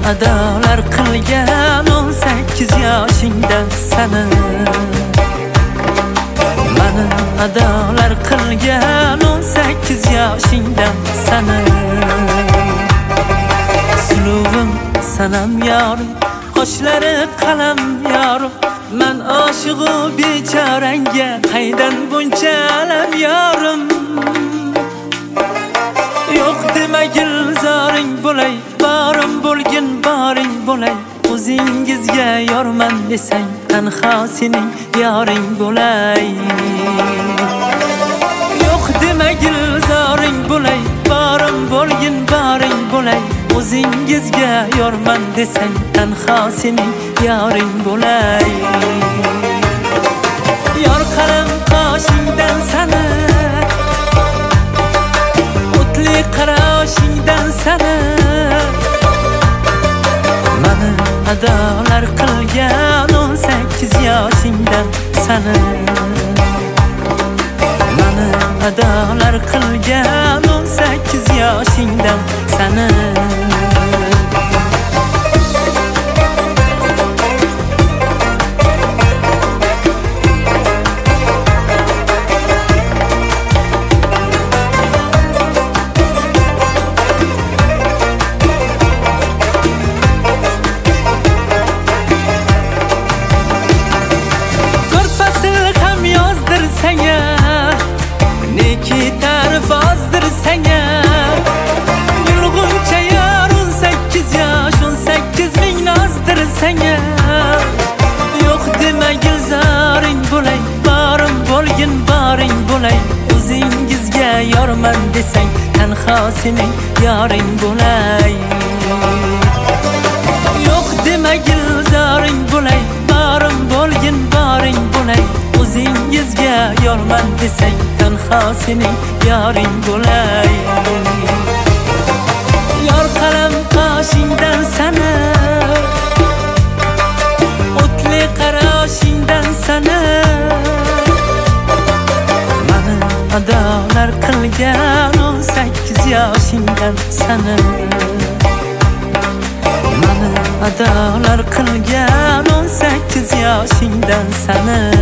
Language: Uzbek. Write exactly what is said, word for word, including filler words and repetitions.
adolar qilgan o'n sakkiz yoshingda sani. Mani adolar qilgan o'n sakkiz yoshingda sani. Suluvim sanam yorim, qoshlari qalam yorim. Men oshiqu bechoranga qaydan buncha alam yorim. Yo'q dema gulzoring bo'lay, borim bo'lgin boring bo'lay. O'zingizga yorman desang, tanho sening yoring bo'lay. Yo'q dema gulzoring bo'lay, borim bo'lgin boring bo'lay. O'zingizga yorman desang, tanho sening yoring bo'lay. Yor qalam qoshingdan sani, o'tli qarashingdan sani. Mani adolar qilgan o'n sakkiz yoshingdan sani. Mani adolar qilgan o'n sakkiz yoshingdan sani. Neki tarif azdır sana. Yulguncha yar o'n sakkiz yosh, o'n sakkiz ming nazdır sana. Yo'q dema gulzoring bo'lay, borim bo'lgin boring bo'lay. O'zingizga yorman desang, tanho sening yoring bo'lay. Yo'q dema gulzoring bo'lay, borim bo'lgin boring bo'lay. O'zingizga yorman desang, tanho sening yoring bo'lay. Yor qalam qoshingdan sani, o'tli qarashingdan sani. Mani adolar qilgan o'n sakkiz yoshingdan sani. Mani adolar qilgan o'n sakkiz yoshingdan sani.